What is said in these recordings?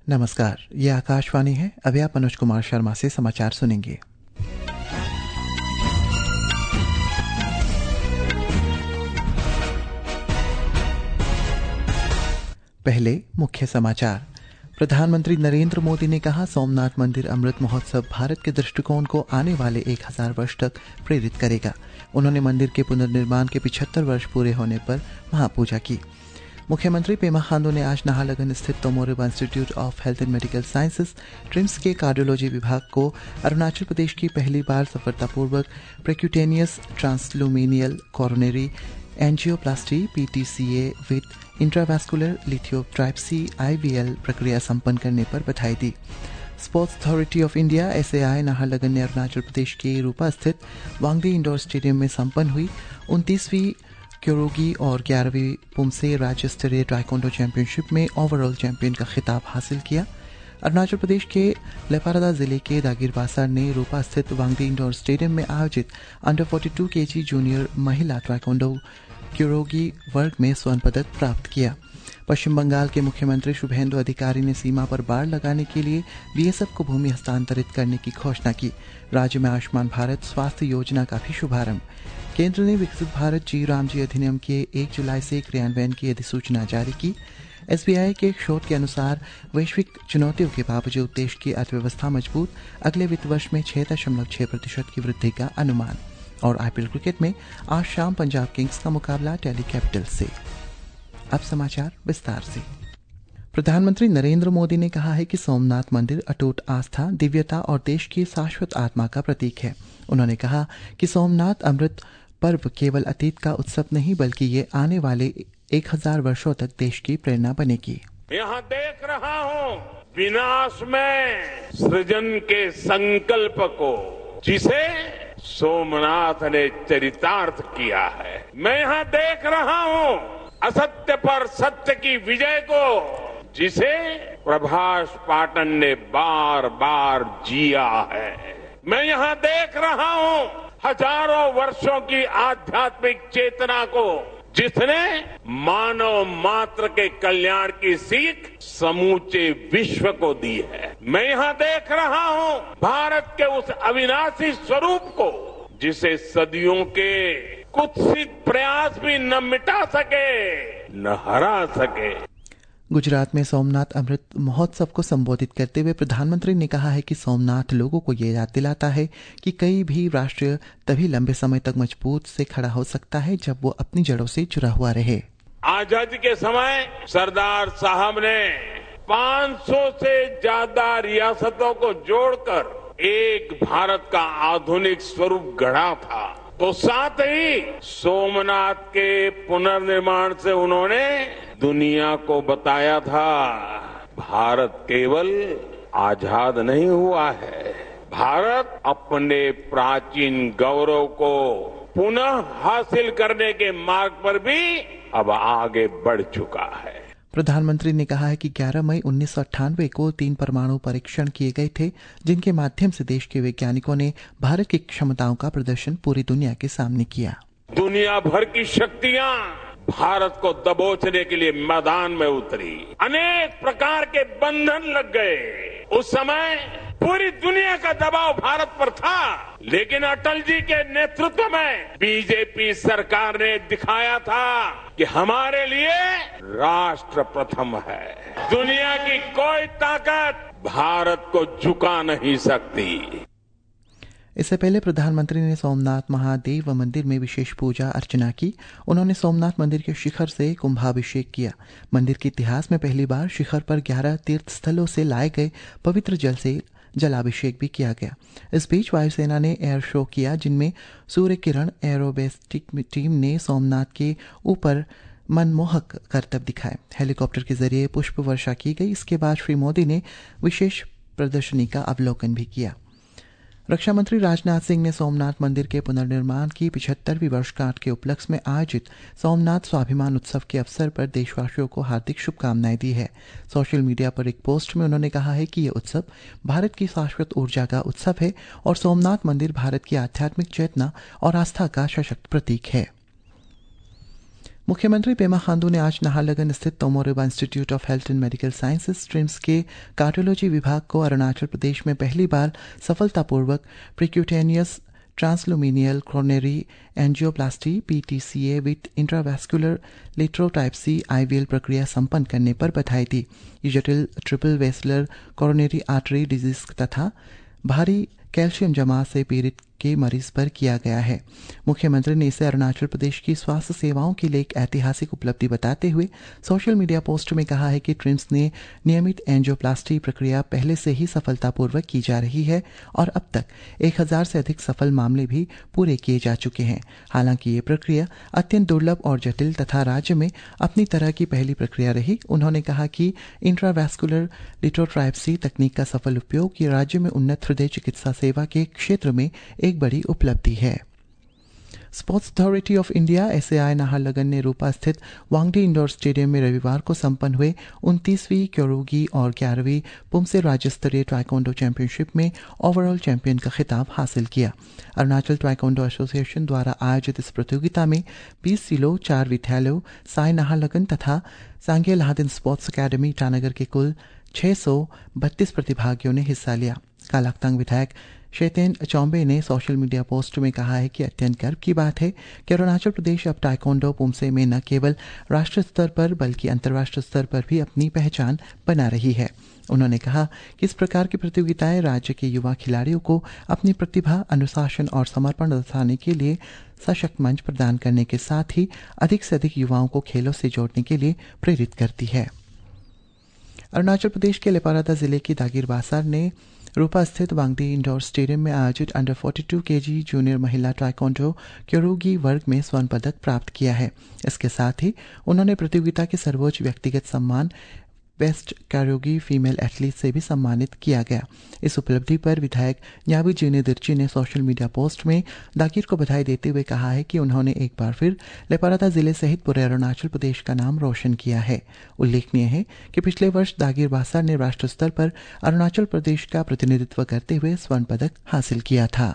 नमस्कार, ये आकाशवाणी है। अभी आप मनोज कुमार शर्मा से समाचार सुनेंगे। पहले मुख्य समाचार। प्रधानमंत्री नरेंद्र मोदी ने कहा, सोमनाथ मंदिर अमृत महोत्सव भारत के दृष्टिकोण को आने वाले 1000 वर्ष तक प्रेरित करेगा। उन्होंने मंदिर के पुनर्निर्माण के 75 वर्ष पूरे होने पर महापूजा की। मुख्यमंत्री पेमा खांडू ने आज नाहरलगुन स्थित तोमोरिबा institute of health and medical sciences TRIHMS के कार्डियोलॉजी विभाग को अरुणाचल प्रदेश की पहली बार सफलतापूर्वक प्रेक्यूटेनियस ट्रांसलुमिनियल coronary angioplasty (PTCA) with intravascular lithotripsy (IVL) प्रक्रिया संपन्न करने पर बधाई दी। Sports Authority of India (SAI) Naharlagun ने अरुणाचल प्रदेश के रूपा स्थित वांगडी इंडोर स्टेडियम में संपन्न हुई 29वीं क्योरोगी और 11वीं पुमसे राज्य स्तरीय ताइक्वांडो चैंपियनशिप में ओवरऑल चैंपियन का खिताब हासिल किया। अरुणाचल प्रदेश के लेपारादा जिले के दागिरबासार ने रूपा स्थित वांगडी इंडोर स्टेडियम में आयोजित अंडर 42 kg जूनियर महिला ताइक्वांडो क्योरोगी वर्ग में स्वर्ण पदक प्राप्त किया। पश्चिम बंगाल के मुख्यमंत्री शुभेंदु अधिकारी ने सीमा पर बाड़ लगाने के लिए BSF को भूमि हस्तांतरित करने की घोषणा की। राज्य में आयुष्मान भारत स्वास्थ्य योजना का भी शुभारंभ। केंद्र ने विकसित भारत जी अधिनियम के 1 जुलाई से क्रियान्वयन की अधिसूचना जारी की। SBI के एक शोध के अनुसार वैश्विक चुनौतियों के बावजूद देश की अर्थव्यवस्था मजबूत, अगले वित्त वर्ष में 6.6% की वृद्धि का अनुमान। और IPL क्रिकेट में आज शाम पंजाब किंग्स का मुकाबला दिल्ली कैपिटल से। अब समाचार विस्तार से। प्रधानमंत्री नरेंद्र मोदी ने कहा है कि सोमनाथ मंदिर अटूट आस्था, दिव्यता और देश की शाश्वत आत्मा का प्रतीक है। उन्होंने कहा कि सोमनाथ अमृत पर्व केवल अतीत का उत्सव नहीं, बल्कि ये आने वाले 1000 वर्षों तक देश की प्रेरणा बनेगी। यहाँ देख रहा हूँ विनाश में सृजन के संकल्प को, जिसे सोमनाथ ने चरितार्थ किया है। मैं यहाँ देख रहा हूँ असत्य पर सत्य की विजय को, जिसे प्रभास पाटन ने बार बार जिया है। मैं यहाँ देख रहा हूँ हजारों वर्षों की आध्यात्मिक चेतना को, जिसने मानव मात्र के कल्याण की सीख समूचे विश्व को दी है। मैं यहाँ देख रहा हूँ भारत के उस अविनाशी स्वरूप को, जिसे सदियों के कुत्सित प्रयास भी न मिटा सके, न हरा सके। गुजरात में सोमनाथ अमृत महोत्सव को संबोधित करते हुए प्रधानमंत्री ने कहा है कि सोमनाथ लोगों को ये याद दिलाता है कि कई भी राष्ट्र तभी लंबे समय तक मजबूत से खड़ा हो सकता है जब वो अपनी जड़ों से जुड़ा हुआ रहे। आजादी के समय सरदार साहब ने 500 से ज्यादा रियासतों को जोड़कर एक भारत का आधुनिक स्वरूप गढ़ा था। तो साथ ही सोमनाथ के पुनर्निर्माण से उन्होंने दुनिया को बताया था, भारत केवल आजाद नहीं हुआ है, भारत अपने प्राचीन गौरव को पुनः हासिल करने के मार्ग पर भी अब आगे बढ़ चुका है। प्रधानमंत्री ने कहा है कि 11 मई 1998 को 3 परमाणु परीक्षण किए गए थे, जिनके माध्यम से देश के वैज्ञानिकों ने भारत की क्षमताओं का प्रदर्शन पूरी दुनिया के सामने किया। दुनिया भर की शक्तियां भारत को दबोचने के लिए मैदान में उतरी। अनेक प्रकार के बंधन लग गए। उस समय पूरी दुनिया का दबाव भारत पर था, लेकिन अटल जी के नेतृत्व में बीजेपी सरकार ने दिखाया था कि हमारे लिए राष्ट्र प्रथम है। दुनिया की कोई ताकत भारत को झुका नहीं सकती। इससे पहले प्रधानमंत्री ने सोमनाथ महादेव मंदिर में विशेष पूजा अर्चना की। उन्होंने सोमनाथ मंदिर के शिखर से कुंभाभिषेक किया। मंदिर के इतिहास में पहली बार शिखर पर 11 तीर्थ स्थलों से लाए गए पवित्र जल से जलाभिषेक भी किया गया। इस बीच वायुसेना ने एयर शो किया, जिनमें सूर्य किरण एरोबेस्टिक टीम ने सोमनाथ के ऊपर मनमोहक करतब दिखाए। हेलीकॉप्टर के जरिए पुष्प वर्षा की गई। इसके बाद श्री मोदी ने विशेष प्रदर्शनी का अवलोकन भी किया। रक्षा मंत्री राजनाथ सिंह ने सोमनाथ मंदिर के पुनर्निर्माण की 75वीं वर्षगांठ के उपलक्ष्य में आयोजित सोमनाथ स्वाभिमान उत्सव के अवसर पर देशवासियों को हार्दिक शुभकामनाएं दी है। सोशल मीडिया पर एक पोस्ट में उन्होंने कहा है कि यह उत्सव भारत की शाश्वत ऊर्जा का उत्सव है और सोमनाथ मंदिर भारत की आध्यात्मिक चेतना और आस्था का सशक्त प्रतीक है। मुख्यमंत्री पेमा खांडू ने आज नाहरलगुन स्थित Tomo Riba institute of health and medical sciences TRIHMS के कार्डियोलॉजी विभाग को अरुणाचल प्रदेश में पहली बार सफलतापूर्वक percutaneous transluminal coronary angioplasty PTCA with intravascular lithotripsy IVL प्रक्रिया संपन्न करने पर बधाई दी। ये जटिल triple vessel coronary artery disease तथा भारी कैल्शियम जमा से पीड़ित के मरीज पर किया गया है। मुख्यमंत्री ने इसे अरुणाचल प्रदेश की स्वास्थ्य सेवाओं के लिए एक ऐतिहासिक उपलब्धि बताते हुए सोशल मीडिया पोस्ट में कहा है कि ट्रिम्स ने नियमित एंजियोप्लास्टी प्रक्रिया पहले से ही सफलतापूर्वक की जा रही है और अब तक 1000 से अधिक सफल मामले भी पूरे किए जा चुके हैं। हालांकि ये प्रक्रिया अत्यंत दुर्लभ और जटिल तथा राज्य में अपनी तरह की पहली प्रक्रिया रही। उन्होंने कहा कि इंट्रावैस्कुलर लिथोट्राइप्सी तकनीक का सफल उपयोग ये राज्य में उन्नत हृदय चिकित्सा सेवा के क्षेत्र में एक बड़ी उपलब्धि है। Sports Authority of India SAI Naharlagun ने रूपा स्थित वांगडी इंडोर स्टेडियम में रविवार को संपन्न हुए 29वीं क्योरुगी और 11वीं पुमसे राज्य स्तरीय ताइक्वांडो चैंपियनशिप में ओवरऑल चैंपियन का खिताब हासिल किया। अरुणाचल ताइक्वांडो एसोसिएशन द्वारा आयोजित इस प्रतियोगिता में 20 जिलों, 4 विद्यालयों, साई नाहरलगुन तथा सांगे लाहदेन स्पोर्ट्स अकेडमी ईटानगर के कुल 632 प्रतिभागियों ने हिस्सा लिया। कालाकतांग विधायक शेतेन चौंबे ने सोशल मीडिया पोस्ट में कहा है कि अत्यंत गर्व की बात है कि अरुणाचल प्रदेश अब ताइक्वांडो पुमसे में न केवल राष्ट्रीय स्तर पर बल्कि अंतर्राष्ट्रीय स्तर पर भी अपनी पहचान बना रही है। उन्होंने कहा कि इस प्रकार की प्रतियोगिताएं राज्य के युवा खिलाड़ियों को अपनी प्रतिभा, अनुशासन और समर्पण दर्शाने के लिए सशक्त मंच प्रदान करने के साथ ही अधिक से अधिक युवाओं को खेलों से जोड़ने के लिए प्रेरित करती है। अरुणाचल प्रदेश के लेपारादा जिले की दागिर बासार ने रूपा स्थित वांगडी इंडोर स्टेडियम में आयोजित अंडर 42 kg जूनियर महिला ताइक्वांडो क्योरुगी वर्ग में स्वर्ण पदक प्राप्त किया है। इसके साथ ही उन्होंने प्रतियोगिता के सर्वोच्च व्यक्तिगत सम्मान बेस्ट क्योरुगी फीमेल एथलीट से भी सम्मानित किया गया। इस उपलब्धि पर विधायक न्यावी जीने दिर्ची ने सोशल मीडिया पोस्ट में दागिर को बधाई देते हुए कहा है कि उन्होंने एक बार फिर लेपारादा जिले सहित पूरे अरुणाचल प्रदेश का नाम रोशन किया है। उल्लेखनीय है कि पिछले वर्ष दागिर बासार ने राष्ट्रीय स्तर पर अरुणाचल प्रदेश का प्रतिनिधित्व करते हुए स्वर्ण पदक हासिल किया था।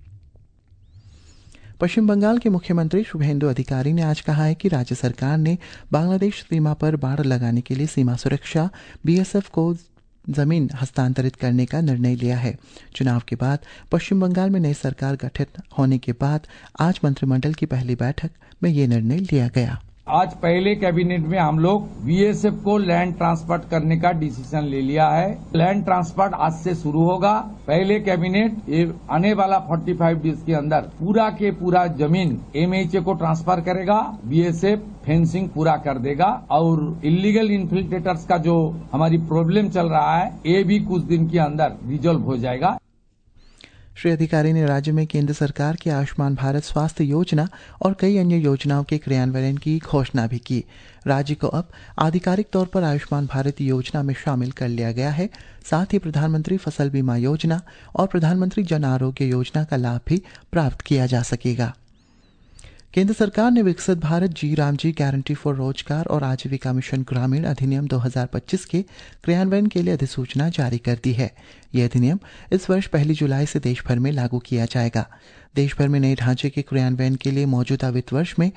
पश्चिम बंगाल के मुख्यमंत्री शुभेंदु अधिकारी ने आज कहा है कि राज्य सरकार ने बांग्लादेश सीमा पर बाड़ लगाने के लिए सीमा सुरक्षा BSF को जमीन हस्तांतरित करने का निर्णय लिया है। चुनाव के बाद पश्चिम बंगाल में नई सरकार गठित होने के बाद आज मंत्रिमंडल की पहली बैठक में ये निर्णय लिया गया। आज पहले कैबिनेट में हम लोग BSF को लैंड ट्रांसफर करने का डिसीजन ले लिया है। लैंड ट्रांसफर आज से शुरू होगा। पहले कैबिनेट ये आने वाला 45 डेज के अंदर पूरा के पूरा जमीन MHA को ट्रांसफर करेगा। BSF फेंसिंग पूरा कर देगा और इलीगल इन्फिल्ट्रेटर्स का जो हमारी प्रॉब्लम चल रहा है ये भी कुछ दिन के अंदर रिजॉल्व हो जाएगा। श्री अधिकारी ने राज्य में केंद्र सरकार की आयुष्मान भारत स्वास्थ्य योजना और कई अन्य योजनाओं के क्रियान्वयन की घोषणा भी की। राज्य को अब आधिकारिक तौर पर आयुष्मान भारत योजना में शामिल कर लिया गया है। साथ ही प्रधानमंत्री फसल बीमा योजना और प्रधानमंत्री जन आरोग्य योजना का लाभ भी प्राप्त किया जा सकेगा। केंद्र सरकार ने विकसित Bharat G RAM G guarantee for रोजगार और आजीविका मिशन ग्रामीण अधिनियम 2025 के क्रियान्वयन के लिए अधिसूचना जारी कर दी है। यह अधिनियम इस वर्ष 1 जुलाई से देश भर में लागू किया जाएगा। देश भर में नए ढांचे के क्रियान्वयन के लिए मौजूदा वित्त वर्ष में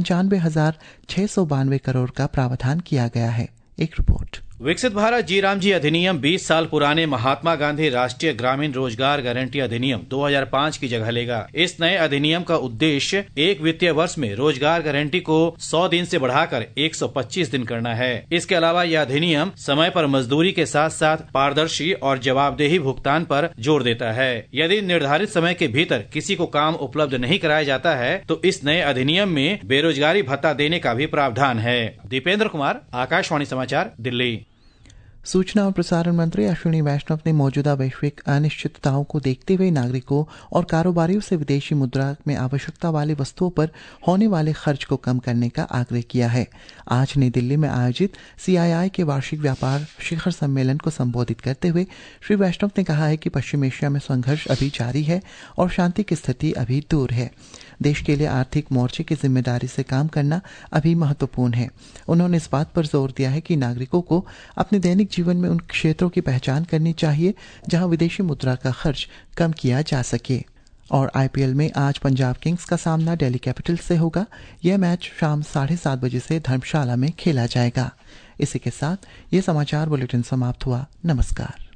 95,692 करोड़ का प्रावधान किया गया है। एक रिपोर्ट। विकसित भारत जी रामजी अधिनियम 20 साल पुराने महात्मा गांधी राष्ट्रीय ग्रामीण रोजगार गारंटी अधिनियम 2005 की जगह लेगा। इस नए अधिनियम का उद्देश्य एक वित्तीय वर्ष में रोजगार गारंटी को 100 दिन से बढ़ाकर 125 दिन करना है। इसके अलावा यह अधिनियम समय पर मजदूरी के साथ साथ पारदर्शी और जवाबदेही भुगतान पर जोर देता है। यदि निर्धारित समय के भीतर किसी को काम उपलब्ध नहीं कराया जाता है तो इस नए अधिनियम में बेरोजगारी भत्ता देने का भी प्रावधान है। दीपेंद्र कुमार, आकाशवाणी समाचार, दिल्ली। सूचना और प्रसारण मंत्री अश्विनी वैष्णव ने मौजूदा वैश्विक अनिश्चितताओं को देखते हुए नागरिकों और कारोबारियों से विदेशी मुद्रा में आवश्यकता वाली वस्तुओं पर होने वाले खर्च को कम करने का आग्रह किया है। आज नई दिल्ली में आयोजित CII के वार्षिक व्यापार शिखर सम्मेलन को संबोधित करते हुए श्री वैष्णव ने कहा है कि पश्चिम एशिया में संघर्ष अभी जारी है और शांति की स्थिति अभी दूर है। देश के लिए आर्थिक मोर्चे की जिम्मेदारी से काम करना अभी महत्वपूर्ण है। उन्होंने इस बात पर जोर दिया है कि नागरिकों को अपने दैनिक जीवन में उन क्षेत्रों की पहचान करनी चाहिए जहां विदेशी मुद्रा का खर्च कम किया जा सके। और आईपीएल में आज पंजाब किंग्स का सामना दिल्ली कैपिटल्स से होगा। यह मैच शाम 7:30 बजे से धर्मशाला में खेला जाएगा। इसी के साथ ये समाचार बुलेटिन समाप्त हुआ। नमस्कार।